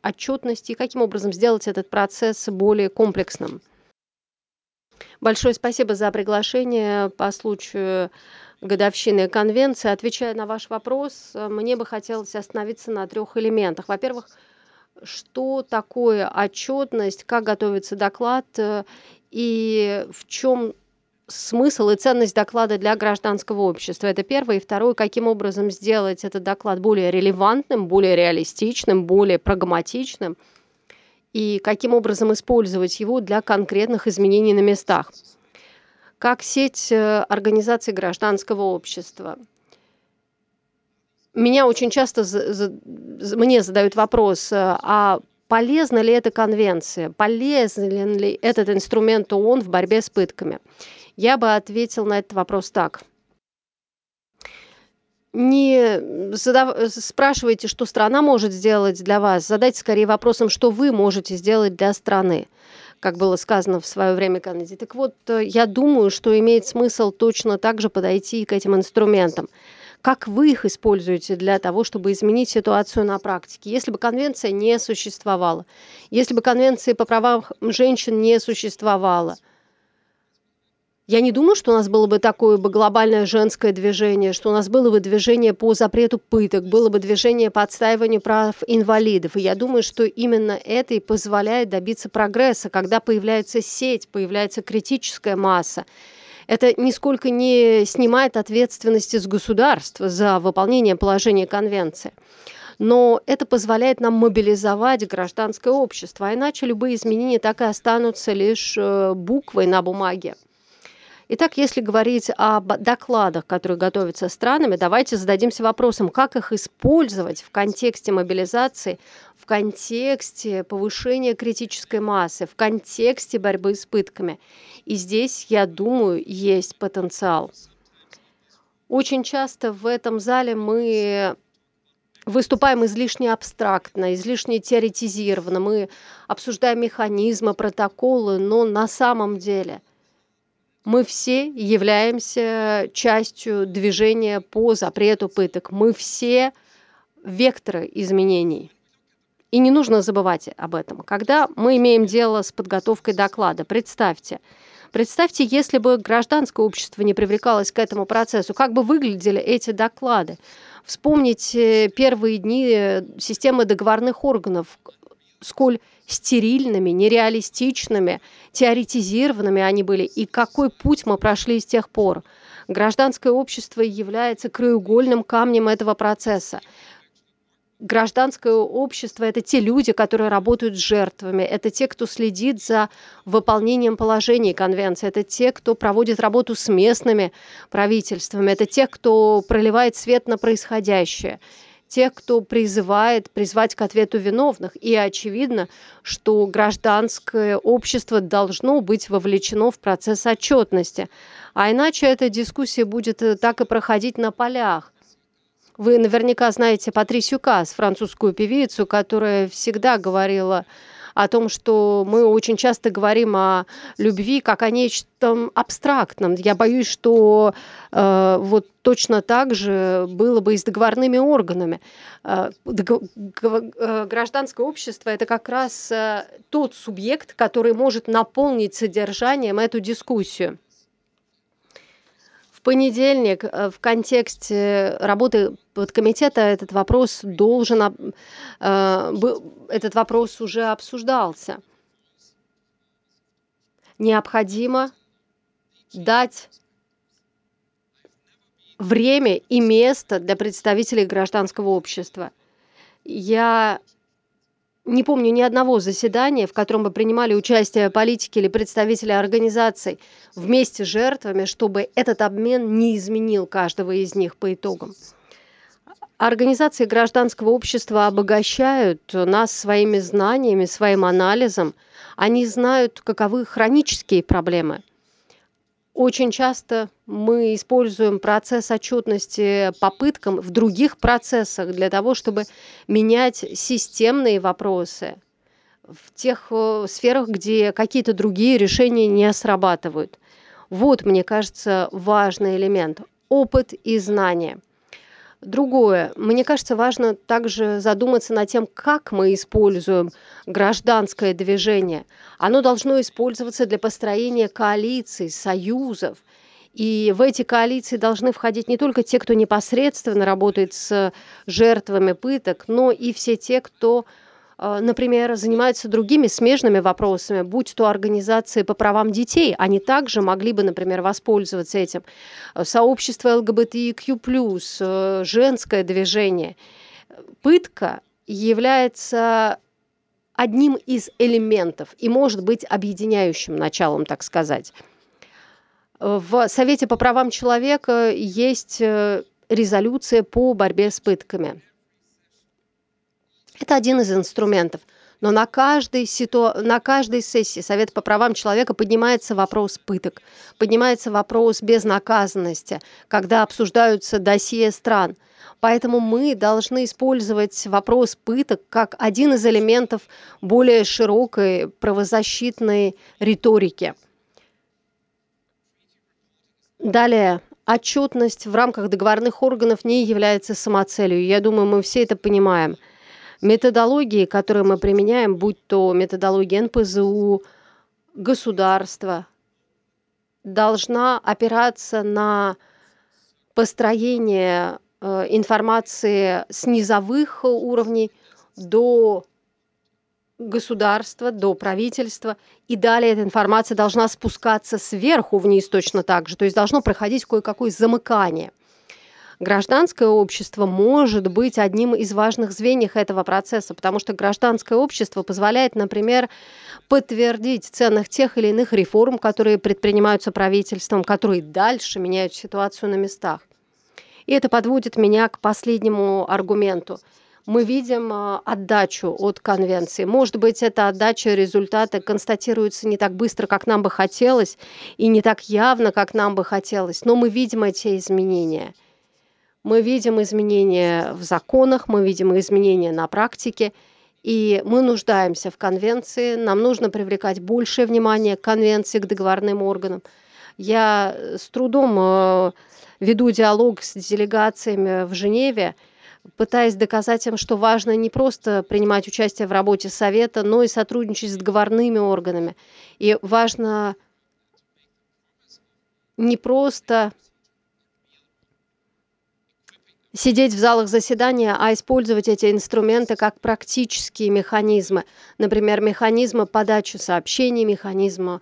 отчетности и каким образом сделать этот процесс более комплексным. Большое спасибо за приглашение по случаю годовщины конвенции. Отвечая на ваш вопрос, мне бы хотелось остановиться на трех элементах. Во-первых, что такое отчетность, как готовится доклад и в чем смысл и ценность доклада для гражданского общества. Это первое. И второе, каким образом сделать этот доклад более релевантным, более реалистичным, более прагматичным и каким образом использовать его для конкретных изменений на местах. Как сеть организаций гражданского общества. Меня очень часто мне задают вопрос, а полезна ли эта конвенция, полезен ли этот инструмент ООН в борьбе с пытками? Я бы ответил на этот вопрос так. Не спрашивайте, что страна может сделать для вас, задайте скорее вопросом, что вы можете сделать для страны, как было сказано в свое время Кеннеди. Так вот, я думаю, что имеет смысл точно так же подойти к этим инструментам. Как вы их используете для того, чтобы изменить ситуацию на практике? Если бы конвенция не существовала, если бы конвенции по правам женщин не существовало, я не думаю, что у нас было бы такое бы глобальное женское движение, что у нас было бы движение по запрету пыток, было бы движение по отстаиванию прав инвалидов. И я думаю, что именно это и позволяет добиться прогресса, когда появляется сеть, появляется критическая масса. Это нисколько не снимает ответственности с государства за выполнение положения конвенции. Но это позволяет нам мобилизовать гражданское общество, а иначе любые изменения так и останутся лишь буквой на бумаге. Итак, если говорить об докладах, которые готовятся странами, давайте зададимся вопросом, как их использовать в контексте мобилизации, в контексте повышения критической массы, в контексте борьбы с пытками. И здесь, я думаю, есть потенциал. Очень часто в этом зале мы выступаем излишне абстрактно, излишне теоретизированно, мы обсуждаем механизмы, протоколы, но на самом деле мы все являемся частью движения по запрету пыток. Мы все векторы изменений. И не нужно забывать об этом. Когда мы имеем дело с подготовкой доклада, представьте, если бы гражданское общество не привлекалось к этому процессу, как бы выглядели эти доклады. Вспомните первые дни системы договорных органов, сколь стерильными, нереалистичными, теоретизированными они были, и какой путь мы прошли с тех пор. Гражданское общество является краеугольным камнем этого процесса. Гражданское общество – это те люди, которые работают с жертвами, это те, кто следит за выполнением положений конвенции, это те, кто проводит работу с местными правительствами, это те, кто проливает свет на происходящее, те, кто призвать к ответу виновных. И очевидно, что гражданское общество должно быть вовлечено в процесс отчетности. А иначе эта дискуссия будет так и проходить на полях. Вы наверняка знаете Патрисию Каас, французскую певицу, которая всегда говорила о том, что мы очень часто говорим о любви как о нечто абстрактном. Я боюсь, что вот точно так же было бы и с договорными органами. Гражданское общество – это как раз тот субъект, который может наполнить содержанием эту дискуссию. В понедельник в контексте работы подкомитета этот вопрос этот вопрос уже обсуждался. Необходимо дать время и место для представителей гражданского общества. Я не помню ни одного заседания, в котором бы принимали участие политики или представители организаций вместе с жертвами, чтобы этот обмен не изменил каждого из них по итогам. Организации гражданского общества обогащают нас своими знаниями, своим анализом. Они знают, каковы хронические проблемы. Очень часто мы используем процесс отчетности по пыткам в других процессах для того, чтобы менять системные вопросы в тех сферах, где какие-то другие решения не срабатывают. Вот, мне кажется, важный элемент – опыт и знания. Другое. Мне кажется, важно также задуматься над тем, как мы используем гражданское движение. Оно должно использоваться для построения коалиций, союзов. И в эти коалиции должны входить не только те, кто непосредственно работает с жертвами пыток, но и все те, кто, например, занимаются другими смежными вопросами, будь то организации по правам детей. Они также могли бы, например, воспользоваться этим. Сообщество ЛГБТИК+, женское движение. Пытка является одним из элементов и может быть объединяющим началом, так сказать. В Совете по правам человека есть резолюция по борьбе с пытками. Это один из инструментов. Но на каждой сессии Совета по правам человека поднимается вопрос пыток, поднимается вопрос безнаказанности, когда обсуждаются досье стран. Поэтому мы должны использовать вопрос пыток как один из элементов более широкой правозащитной риторики. Далее, отчетность в рамках договорных органов не является самоцелью. Я думаю, мы все это понимаем. Методологии, которые мы применяем, будь то методология НПЗУ, государства, должна опираться на построение информации с низовых уровней до государства, до правительства, и далее эта информация должна спускаться сверху вниз точно так же, то есть должно проходить кое-какое замыкание. Гражданское общество может быть одним из важных звеньев этого процесса, потому что гражданское общество позволяет, например, подтвердить ценность тех или иных реформ, которые предпринимаются правительством, которые дальше меняют ситуацию на местах. И это подводит меня к последнему аргументу. Мы видим отдачу от конвенции. Может быть, эта отдача, результаты констатируются не так быстро, как нам бы хотелось, и не так явно, как нам бы хотелось, но мы видим эти изменения. Мы видим изменения в законах, мы видим изменения на практике, и мы нуждаемся в конвенции, нам нужно привлекать большее внимание к конвенции, к договорным органам. Я с трудом веду диалог с делегациями в Женеве, пытаясь доказать им, что важно не просто принимать участие в работе Совета, но и сотрудничать с договорными органами. И важно не просто сидеть в залах заседания, а использовать эти инструменты как практические механизмы. Например, механизмы подачи сообщений, механизмы